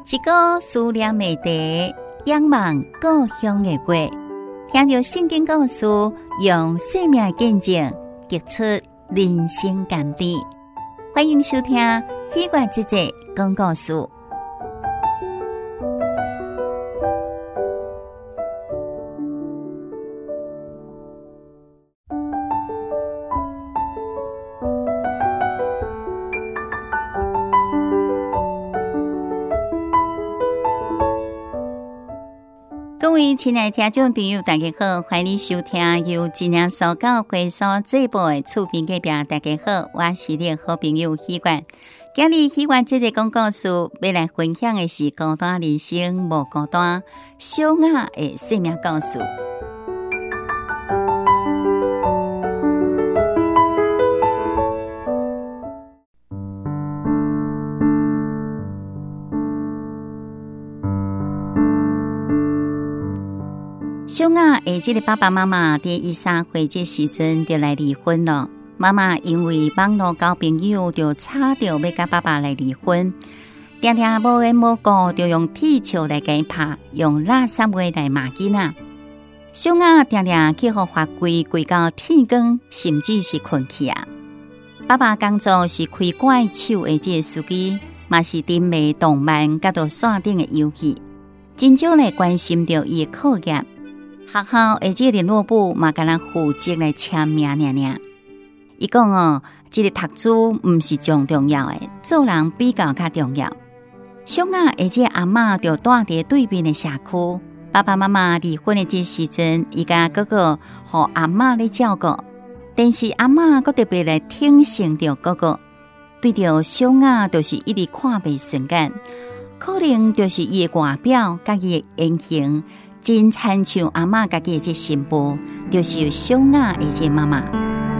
一个思念美地，仰望故乡的月，听着圣经故事，用生命见证结出人生甘甜。欢迎收听喜悦姐姐讲故事。各位亲爱的听众朋友，大家好，欢迎收听由真正所教会所制播的厝边隔壁。大家好，我是你的好朋友喜悦。今日喜悦姐姐讲故事，要来分享的是孤单人生无孤单，小雅的生命故事。小雅的这个爸爸妈妈在13岁这时阵就来离婚了。妈妈因为网络交朋友，就吵着要跟爸爸来离婚。常常无缘无故就用铁锹来给拍，用垃圾话来骂囡仔。小雅常常去互法规规到天光，甚至是困去啊。爸爸工作是开怪手的这个司机，嘛是订卖动漫甲到线顶的游戏，真少来关心着伊的课业。学校的这个联络簿嘛，敢若负责来签名尔。伊讲这个读书唔是最重要的，做人比较较重要。小雅的这个阿嬷就住伫对面的社区。爸爸妈妈离婚的这时阵，伊甲哥哥互阿嬷咧照顾，但是阿嬷佫特别来挺身着哥哥，对着小雅就是一直看袂顺眼，可能就是伊的外表甲伊的言行。真亲像阿嬷家己的这媳妇，就是小雅的这妈妈。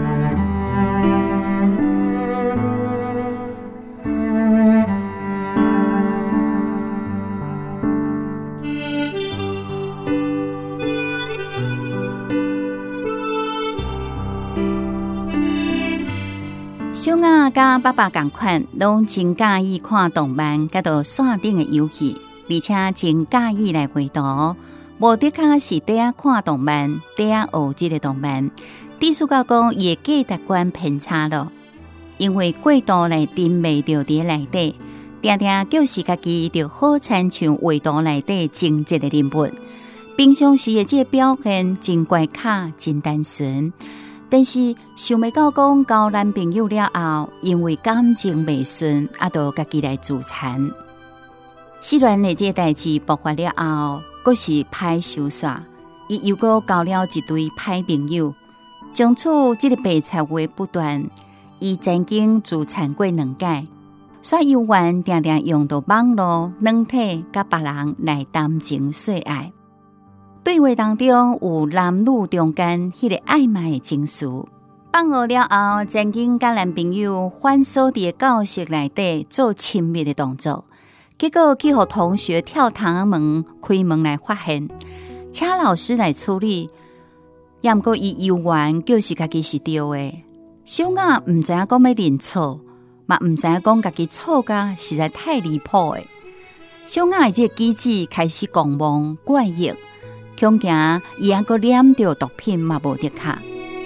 小雅甲爸爸同款，拢真介意看动漫，甲到线顶的游戏，而且真介意来画图。无的确是在遐看动漫，在遐学这个动漫。意思讲，伊的价值观偏差了，因为过度来沉迷着伫内底，常常就是家己就好亲像画图内底情节的人物。平常时的这表现真怪卡，真单纯，但是想袂到讲交男朋友了后，因为感情袂顺，就家己来自残。虽然的这代志爆发了后，佫是歹收煞，伊又佫交了一堆歹朋友，从此这个白菜话不断。伊曾经自残过2届，所以有缘常常用到网络、软体甲别人来谈情说爱。对话当中有男女中间迄个暧昧的情绪。放学了后，曾经甲男朋友反锁伫教室内底做亲密的动作。结果去互同学跳堂门开门来发现，请老师来处理。也毋过伊有缘就是家己是对的。小雅毋知影讲要认错，嘛毋知影讲家己错甲实在太离谱的。小雅的这个机智开始狂妄怪异，恐惊伊还佫染着毒品嘛无得卡。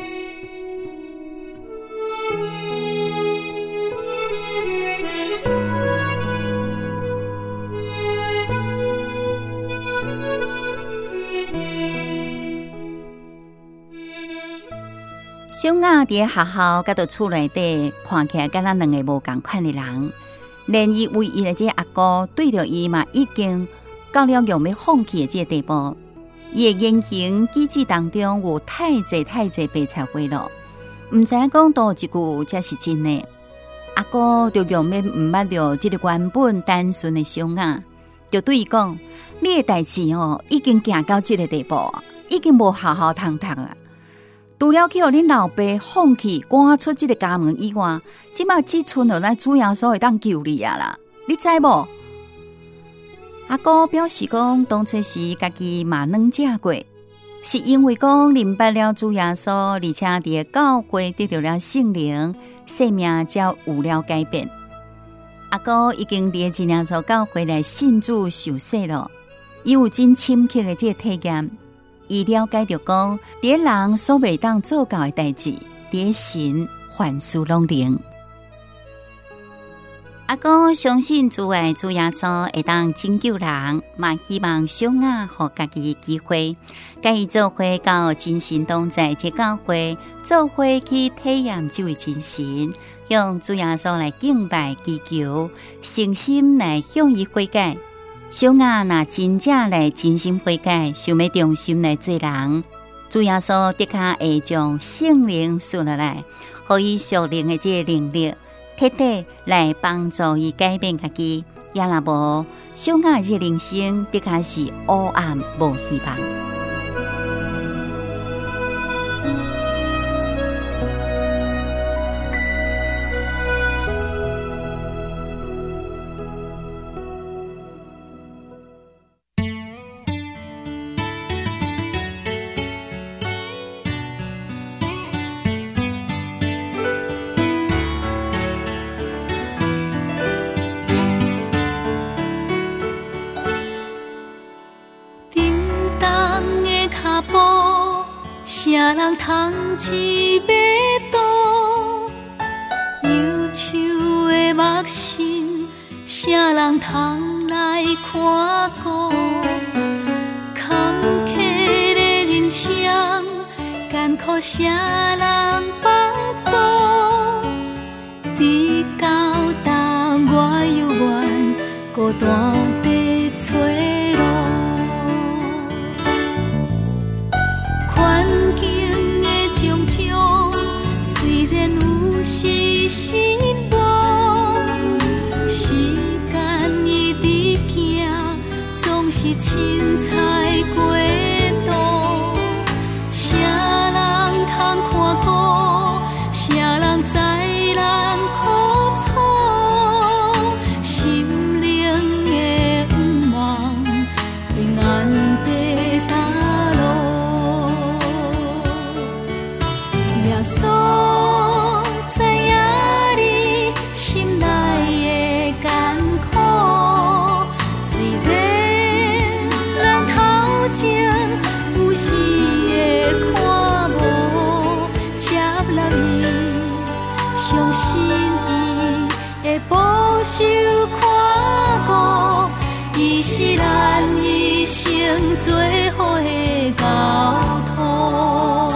小雅伫学校甲到厝内底，看起来敢若2个无共款的人。连伊唯一的这阿哥对着伊嘛，已经到了用要放弃的这地步。伊的言行举止当中有太济白菜话了，毋知影讲多一句才是真的。阿哥就用要毋捌着这个原本单纯的小雅，就对伊讲：你的代志已经行到这个地步，已经无好好通啊！除了去互恁老爸放弃赶出这个家门以外，即马只剩落咱主要所会当救你啊啦！你知无？阿哥表示讲，当初时家己嘛软食过，是因为讲明白了主耶稣，而且伫教会得到了圣灵，生命才有了改变。 阿哥已经伫真耶稣教会来信主受洗了，伊有真深刻的这个体验。伊了解到讲，伫人所袂当做到的代志，伫神凡事拢能。阿哥相信主爱主耶稣会当拯救人，嘛希望小雅互家己的机会，甲伊做伙到真神同在这教会，做伙去体验这位真神，向主耶稣来敬拜祈求，诚心来向伊悔改。小雅若真正来真心悔改，想要重新来做人，主耶稣的确会将圣灵赐落来，互伊属灵的这个能力，彻底来帮助伊改变家己。也若无，小雅这人生的确是黑暗无希望。 啥人通一马度？忧愁的目神，啥人通来看顾？坎坷的人生，艰苦啥人帮助？直到当我犹原孤单地找路。虽然有时失望，时间一直行，总是凊彩过度。啥人通看顾？啥人知咱苦楚？心灵的毋忘，平安地踏路。耶稣。有时会看无，接纳伊，相信伊会保守看顾，伊是咱一生最好的交托。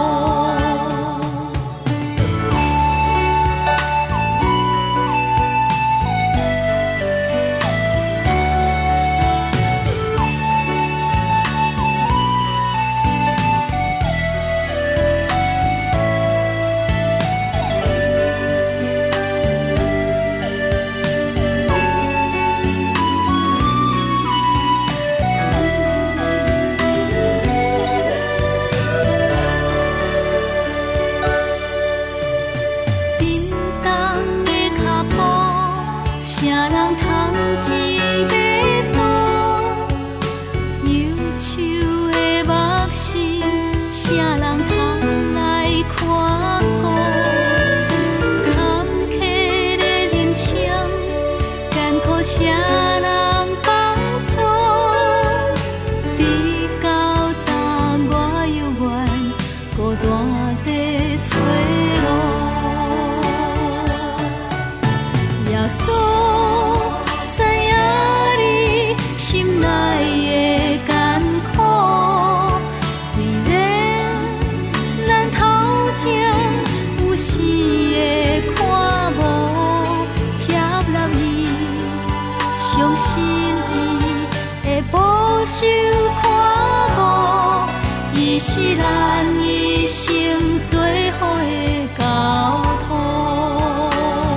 相信伊会保守看顾，伊是咱一生最好的交托。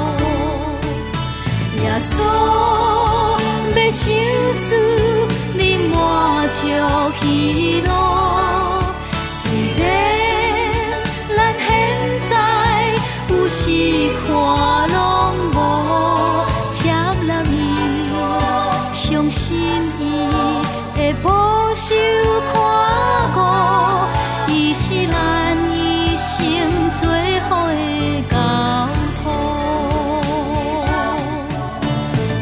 耶稣要受死，你满足喜乐。虽然咱现在有时看拢无，接纳伊，相信伊会保守看顾，伊是咱一生最好的交托。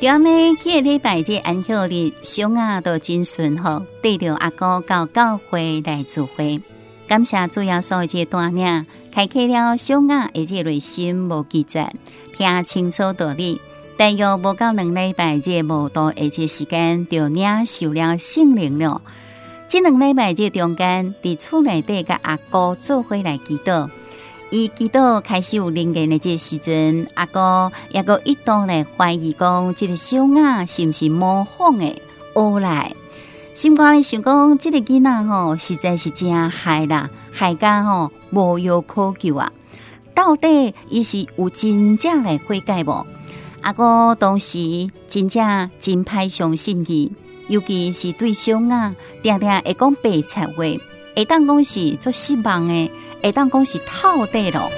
对呢，去礼拜这安息日，小雅都真顺服，带着阿哥到教会来聚会。感谢主耶稣这带领，开启了小雅的这内心无拒绝，听清楚道理。但又无到2礼拜这无多的这时间，就领受了圣灵了。这2礼拜这中间，伫厝内底甲阿哥做伙来祈祷。伊祈祷开始有灵验的这时阵，阿哥也个一度来怀疑讲，这个小雅是不是模仿的学来？心肝里想讲，这个囡仔吼实在是真害啦，害甲吼无药可救啊！到底伊是有真正来悔改无？阿哥当时真正真歹相信伊，尤其是对小雅定定会讲白贼话，会当讲是做失望的，会当讲是透底咯。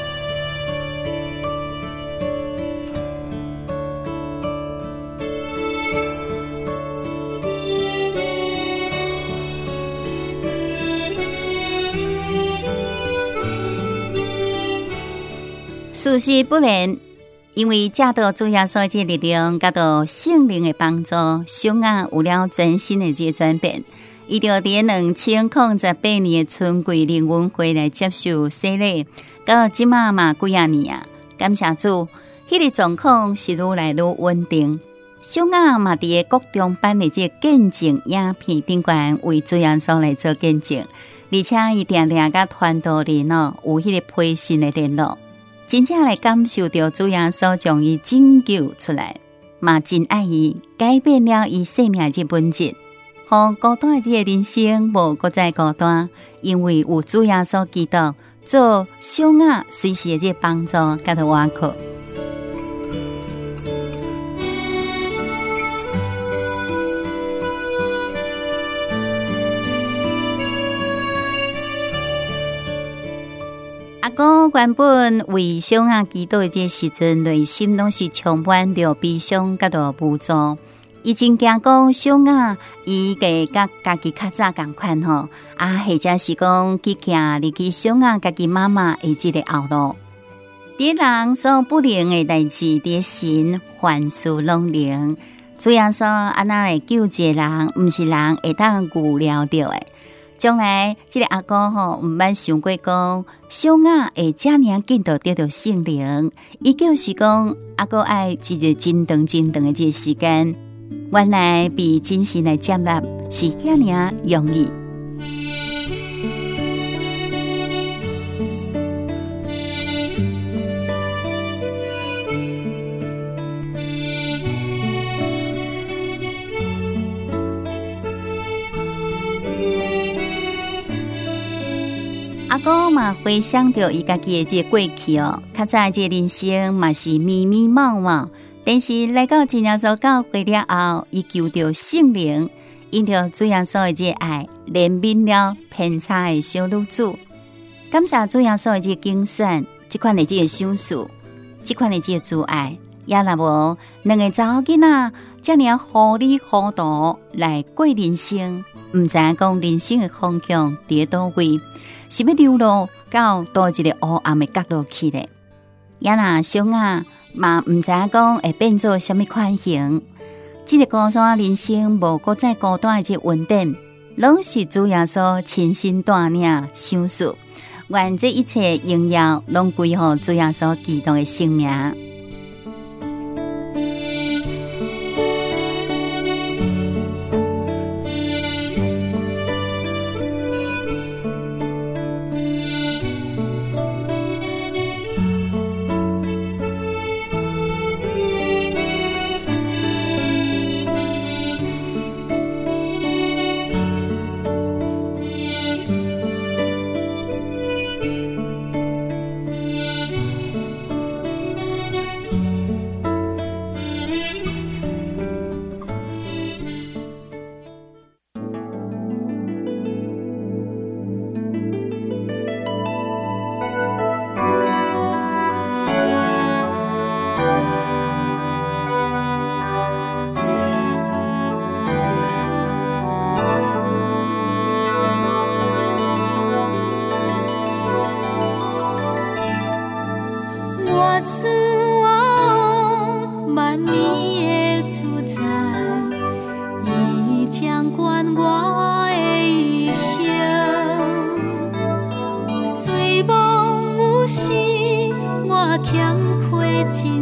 事实不然。因为借到主耶稣这力量，甲到圣灵的帮助，小雅有了全新的这转变。伊就伫2008年的春季灵恩会来接受洗礼，到即马嘛几啊年啊！感谢主，迄个状况是愈来愈稳定。小雅嘛伫个国中班的这见证影片顶悬为主耶稣来做见证，而且伊定定甲传道人有迄个培训的联络。真正来感受到主耶稣将伊拯救出来，嘛真爱伊，改变了伊生命这本质，互孤单的人生无搁再孤单，因为有主耶稣基督做小雅随时的这帮助，甲他依靠。阿哥原本为小雅祈祷的这时阵，内心拢是充满着悲伤甲着无助。伊真惊讲小雅伊甲家己较早共款吼，或者是讲去行入去小雅家己妈妈的这个后路。伫人所不能的代志，伫神凡事拢能。主耶稣安那来救一个人，毋是人会当预料到的。将来这个阿哥吼，毋捌想过讲小雅会遮尔紧就得到圣灵，伊就是讲阿哥爱一个真长的这个时间，原来比真心来接纳是遐尔容易。阿哥嘛回想到伊家己的这过去哦，较早这人生嘛是迷迷茫茫，但是来到主耶稣教会了后，伊求到圣灵，因着主耶稣的这爱，怜悯了偏差的小女子。感谢主耶稣的这精选，这款的这个想事，这款的这个阻碍，也若无两个查某囡仔这样糊里糊涂来过人生，唔知影讲人生的方向伫倒位。是要流落到多一个黑暗的角落去咧？也若小雅嘛，唔知影讲会变做什么款型。这个孤单人生无搁再孤单的这稳定，拢是主耶稣亲身带领想事，愿这一切荣耀拢归乎主耶稣基督的圣名。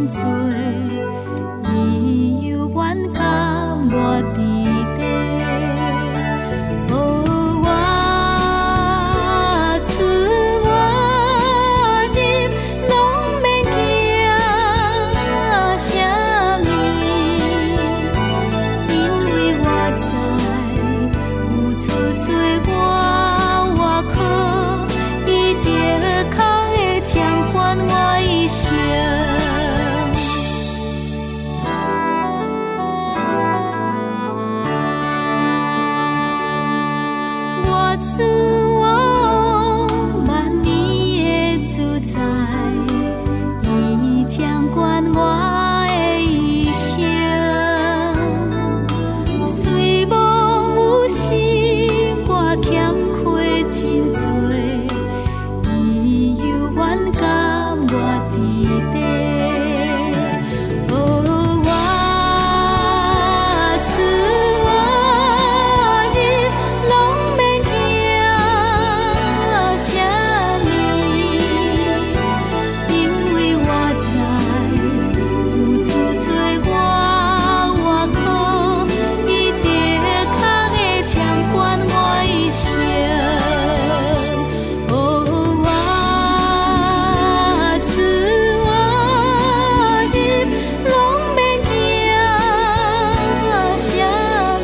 做，伊犹原甘我伫地。哦，我出我入，拢免惊啥物，因为我知有厝做我外口，伊就空会掌管我一生。我自我万年的自在，伊掌管我的一生。虽无有时我欠亏真多，伊犹原甘我伫地。哦，我出我入，拢免惊啥物，因为我知有厝做我外口，伊就空会掌管我一生。哦，我出我入，拢免惊啥物，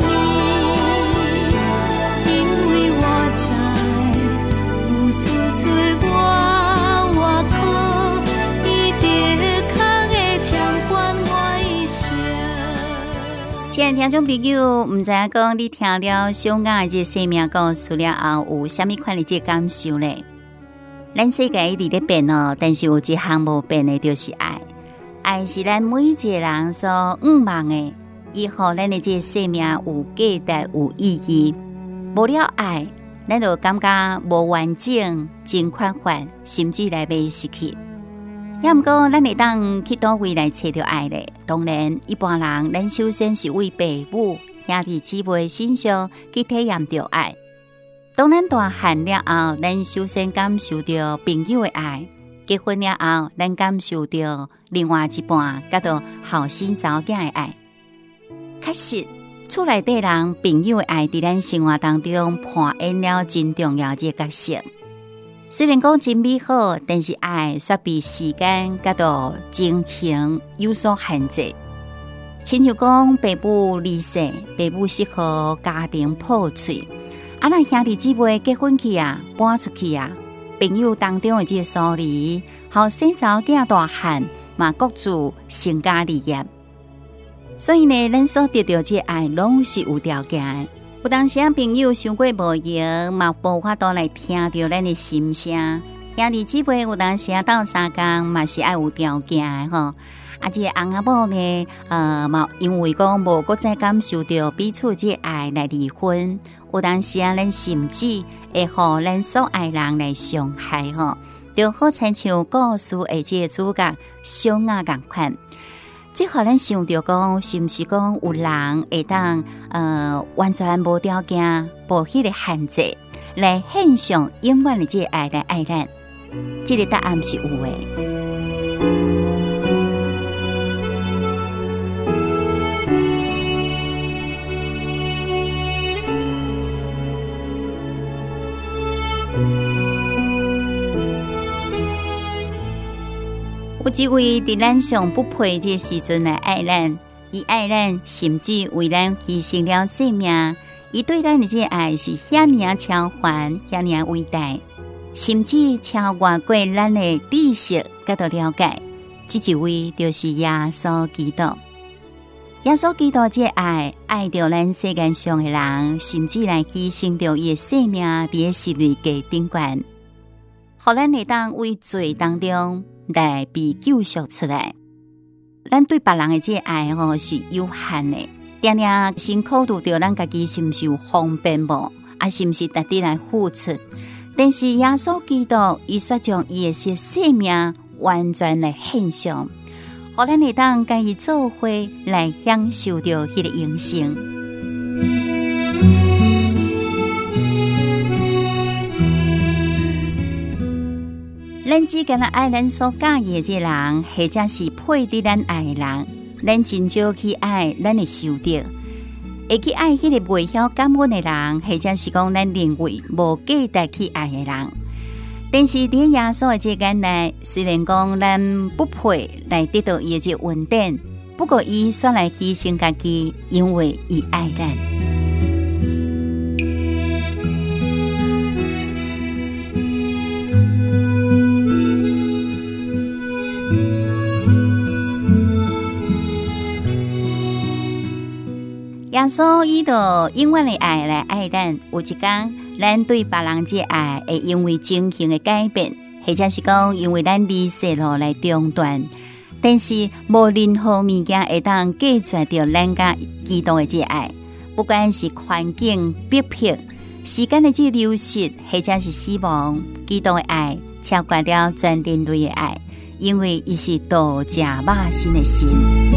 因为我知有厝做我外口，伊就空会掌管我一生。 亲爱的听众朋友，唔知影讲你听了小雅的这生命故事了后，有啥物款的这感受呢？咱世界一直在变哦，但是有一项无变的，就是爱。爱是咱每一个人所仰望的，伊互咱的这生命有价值、有意义。无了爱，咱就感觉无完整、真缺乏，甚至来被失去。也毋过，咱会当去倒位来找到爱咧。当然，一般人咱首先是为父母、兄弟姊妹身上去体验到爱。当咱大汉了后，咱首先感受到朋友的爱；结婚了后，咱感受到另外一半甲到后生查某囝的爱。确实，厝内底人朋友的爱伫咱生活当中扮演了真重要的角色。虽然讲真美好，但是爱却被时间甲到情形有所限制。亲像讲，爸母离世，爸母适合家庭破碎，那兄弟姊妹结婚去啊，搬出去啊，朋友当中的这个疏离，后生查某囝大汉嘛各自成家立业。所以呢，咱所得到这爱，拢是有条件的。有当时朋友伤过无闲，嘛无法度来听到咱的心声。兄弟姊妹有当时斗相共，嘛是爱有条件的吼。这个翁仔某呢，嘛因为讲无搁再感受到彼此这爱来离婚。有当时咱甚至会互咱所爱人来伤害吼，就好亲像故事的这个主角小雅同款。这互咱想到讲，是毋是讲有人会当完全无条件、无迄个限制来献上永远的这个爱来爱咱？这个答案是有的。有一位伫咱上不配这时阵来爱咱，伊爱咱，甚至为咱牺牲了性命。伊对咱的这爱是遐尔超凡，遐尔伟大，甚至超越过咱的知识甲到了解。这一位就是耶稣基督。耶稣基督这爱着咱世界上的人，甚至来牺牲着伊的性命，伫十字架顶悬，互咱会当为罪当中来被救赎出来。咱对别人的这爱是有限的，定定先考虑到咱家己是毋是有方便无，是毋是值得来付出。但是耶稣基督伊却将伊的生命完全来献上，互咱会当甲伊做伙来享受到迄个永生。 咱只敢爱咱所介意的人，或者是配得咱爱的人，咱真少去爱咱的仇敌，会去爱迄个袂晓感恩的人，或者是讲咱认为无价值去爱的人。但是伫耶稣的这眼内，虽然讲咱不配来得到伊的这恩典，不过伊选来牺牲家己，因为伊爱咱。耶稣伊就永远的爱来爱咱，有一天咱对别人这爱会因为情形的改变，或者是讲因为咱离世路来中断，但是无任何物件会当隔绝着咱甲基督的这爱，不管是环境逼迫、时间的这流逝，或者是死亡，基督的爱超过了全人类的爱，因为伊是道者肉身的神。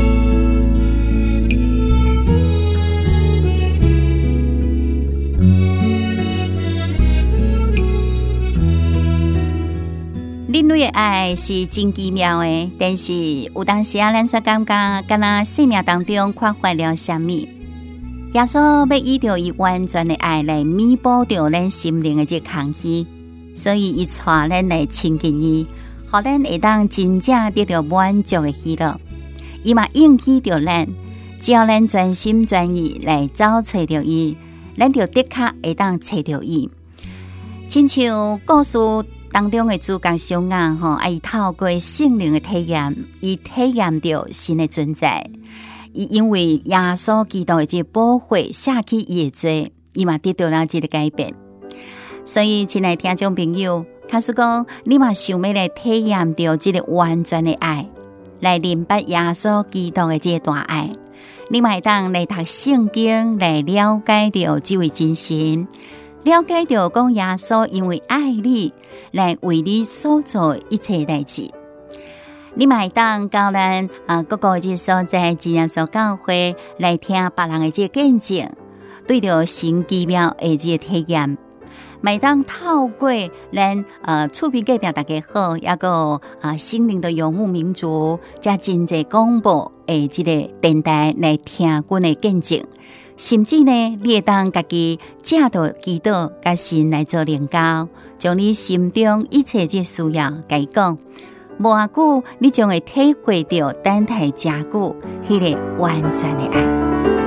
人类的爱是真奇妙的，但是有当时咱却感觉敢若生命当中缺乏了什么。耶稣要依着伊完全的爱来弥补着咱心灵的这空虚，所以伊带咱来亲近伊，互咱会当真正得到满足的喜乐。伊嘛应许着咱，只要咱全心全意来找找着伊，咱就的确会当找着伊。亲像故事当中的主角小雅伊透过圣灵的体验，伊体验到神的存在。伊因为耶稣基督的这保护下去伊的罪，伊嘛得到了这个改变。所以，亲爱的听众朋友，假使讲你嘛想要来体验到这个完全的爱，来明白耶稣基督的这个大爱，你嘛会当来读圣经，来了解到这位真神。了解到讲耶稣因为爱你，来为你所做一切代志，你嘛会当到咱各个这所在真耶稣教会来听别人的这见证，对着神奇妙的这体验，咪当透过咱厝边隔壁大家好，也个心灵的游牧民族，加真济广播的这个电台来听阮的见证。甚至呢，你会当家己借到基督甲神来做灵交，将你心中一切这需要甲伊讲，无偌久，你将会体会到等待真久迄个完全的爱。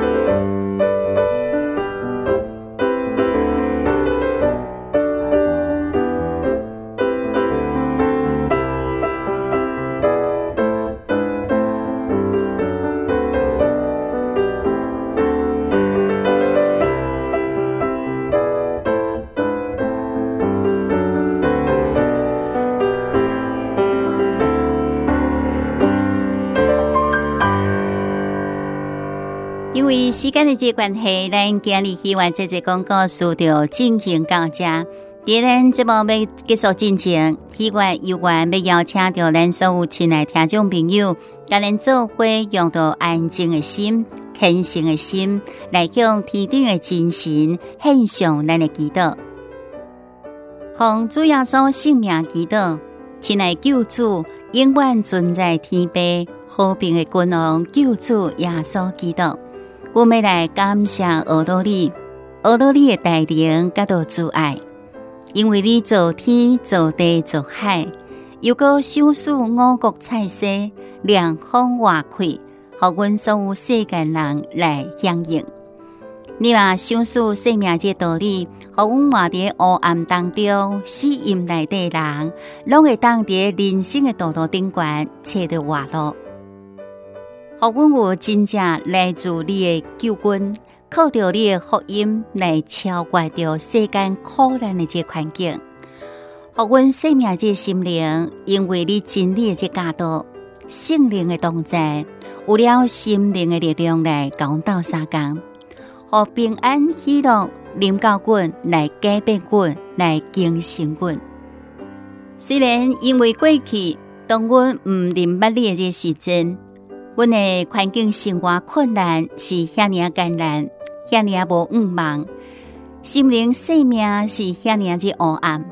因为时间的这关系，咱今日希望这广告书就进行到这。在咱节目要结束之前，希望有缘要邀请到咱所有亲爱听众朋友，甲咱做伙用到安静的心、虔诚的心，来向天顶的真神献上咱的祈祷。奉主耶稣圣名祈祷，亲爱救主，永远存在天父和平的君王救主耶稣基督。我们来感谢俄罗你的大能甲到主爱，因为你造天造地造海，又搁手使五谷菜色，凉风化开，互阮所有世间人来响应。你嘛想使生命这道理，互阮活伫黑暗当中，死荫内底人，拢会当伫人生的道路顶悬找到活路。互阮有真正来自你的救恩，靠着你的福音来超越着世间苦难的这环境。互阮生命这心灵，因为你真理的这教导，圣灵的同在，有了心灵的力量来共斗相共，互平安喜乐临到阮，来改变阮，来更新阮。虽然因为过去当阮唔明白你的这时阵，阮的环境生活困难是遐尼艰难，遐尼无盼望，心灵生命是遐尼这黑暗，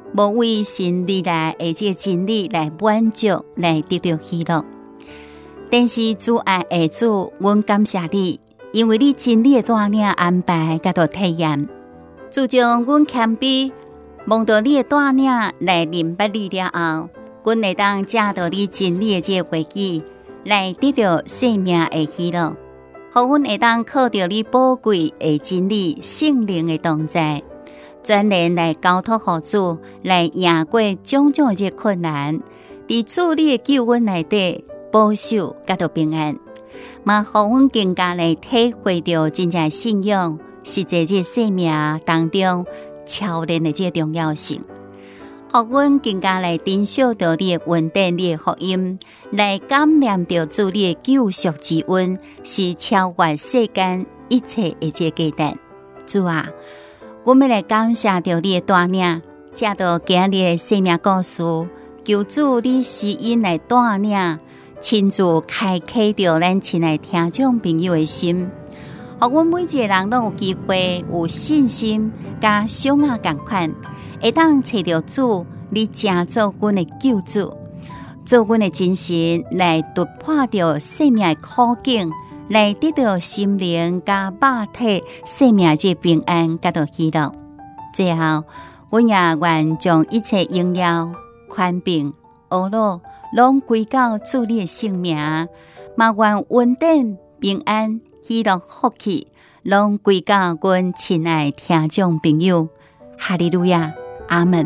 无为神而来的这真理来满足，来得到喜乐。但是主爱的主，阮感谢你，因为你真理的带领安排甲到体验。自从阮谦卑，望到你的带领来明白你了后，阮会当借到你真理的这话语，来得到生命的喜乐。互阮会当靠着你宝贵的真理、圣灵的同在，全然来交托互主，来赢过种种这困难，伫主你的救恩内底保守甲到平安，嘛互阮更加来体会到真正信仰是在这生命当中超然的这重要性，互阮更加来珍惜到你的恩典、你的福音，来感念到主你的救赎之恩是超越世间一切的这价值。主啊，我们来感谢到你的带领，借到今日的生命故事，求主你施恩来带领，亲自开启着咱亲爱听众朋友的心，互阮每一个人都有机会有信心，甲小雅同款，会当找到主，你正做阮的救主，做阮的真神，来突破着生命的苦境，来得到心灵甲肉体生命这平安甲到喜乐。最后，阮也愿将一切荣耀、权柄、懊恼，拢归到主你的圣名，嘛愿恩典、平安、喜乐、福气，拢归到阮亲爱听众朋友。哈利路亚，阿门。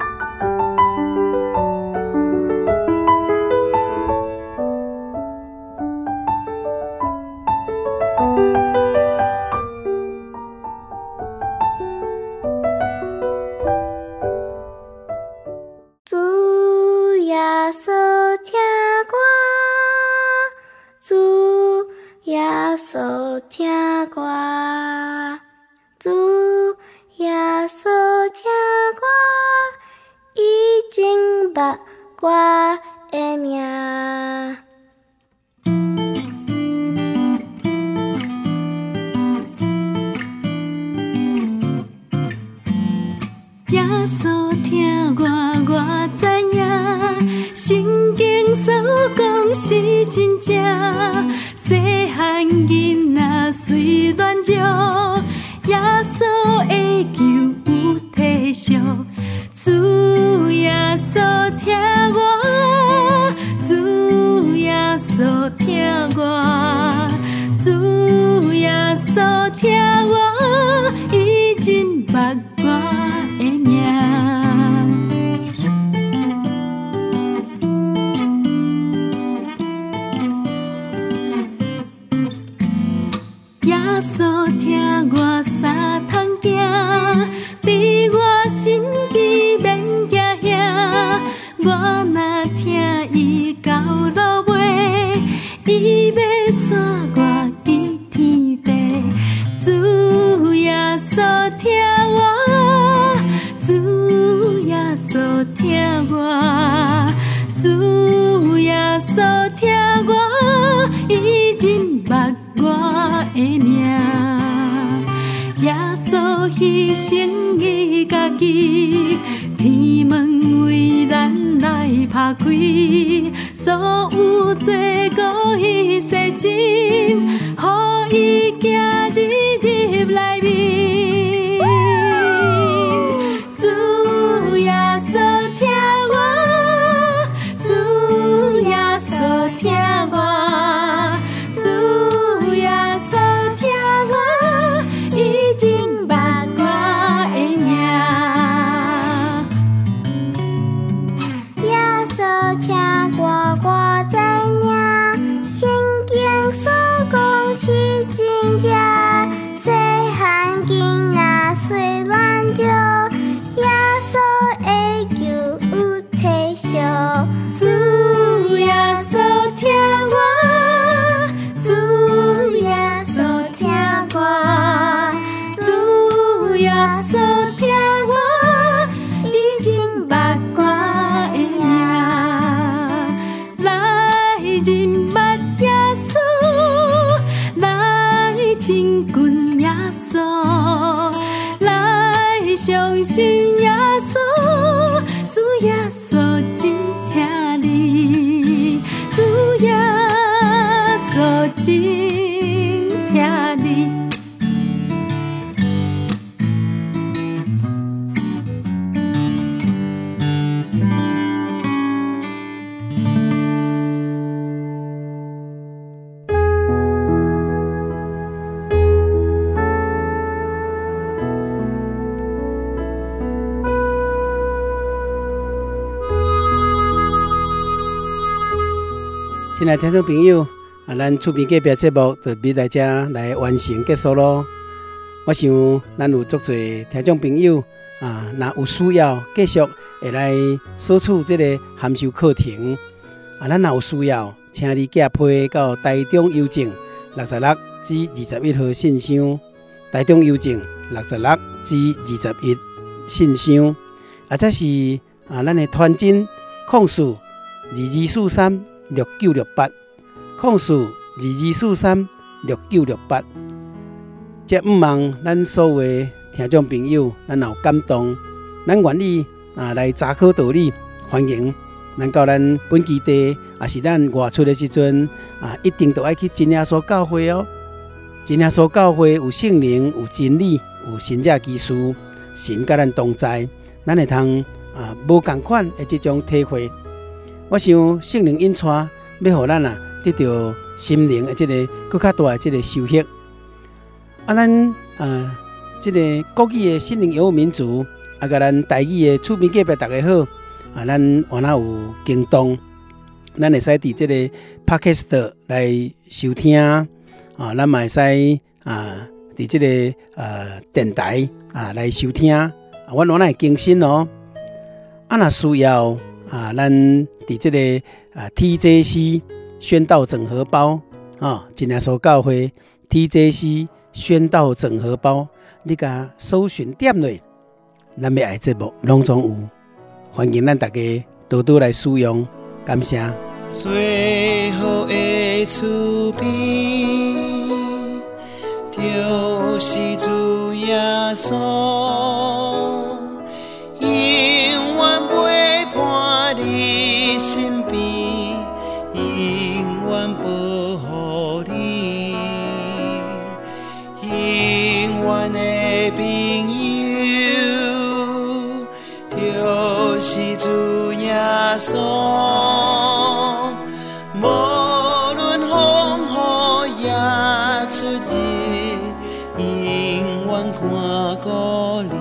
所听歌，主耶稣听歌，已经捌我的名。 耶稣听我，我知影，圣经所讲是真正。细汉囡仔随乱叫，耶稣的救有体恤。主耶稣听我，主耶稣听我，主耶稣听我，已真捌我的名。耶稣听我三通行，伫我身边免惊吓。我若听伊到路尾，伊要带我去天边。主耶稣听我，主耶稣听我，主耶稣听我，已真捌我的名。耶稣牺牲伊家己，天门为咱来打开，所有罪过伊洗净，予伊行入内面。主耶稣听我，主耶稣听我，主耶稣听我，已经捌我的名。 耶稣听我，我知影，圣经所讲是真正。细汉囡仔随乱叫，耶稣的救有体恤。 主耶稣听我，主耶稣听我，主耶稣听我，已经捌我的名。来认捌耶稣，来亲近耶稣，来相信耶稣。 主耶稣真疼你，主耶稣真疼你。 亲爱的听众朋友，咱厝边隔壁节目就要来这来完成结束咯。我想咱有足侪听众朋友若有需要继续会来索取这个函授课程咱若有需要，请你寄批到台中邮政66至21号信箱，台中邮政66至21信箱，这是咱的传真控诉22436968，控诉22436968。这毋望咱所有的听众朋友，咱有感动，咱愿意来查考道理，欢迎咱到咱本基地，也是咱外出的时阵一定都爱去真耶稣教会哦。真耶稣教会有圣灵，有真理，有神迹奇事，神甲咱同在，咱会通无同款的这种体会。我想圣灵引带要互咱得到心灵的这个更较大的这个收获。咱这个国语的心灵游牧民族，甲咱台语的厝边隔壁大家好，咱原来有行动，咱会使伫这个 Podcast 来收听咱嘛会使伫这个电台来收听我原来会更新哦。若需要咱伫这个TJC 宣道整合包真耶稣教会 TJC 宣道整合包，你甲搜寻点落，咱要爱节目拢总有，欢迎咱大家多多来使用，感谢。 最好的厝边，就是主耶稣，永远陪伴你身边，永远保护你，永远的朋友，就是主耶稣。无论风雨也出日，永远看顾你。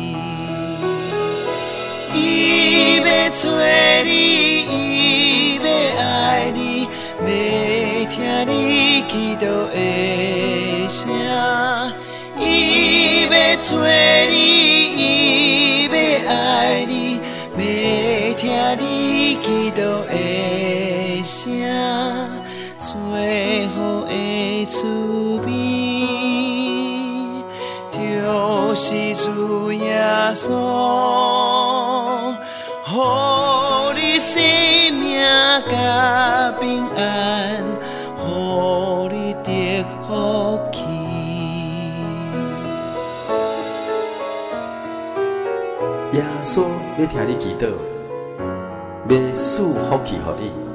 伊要找你，伊要爱你，要听你祈祷的声。伊要找你，伊要爱你，要听你祈祷的声。最好的厝边，就是主耶稣，予你生命甲平安，予你得福气。 耶稣要听你祈祷，要赐福气予你。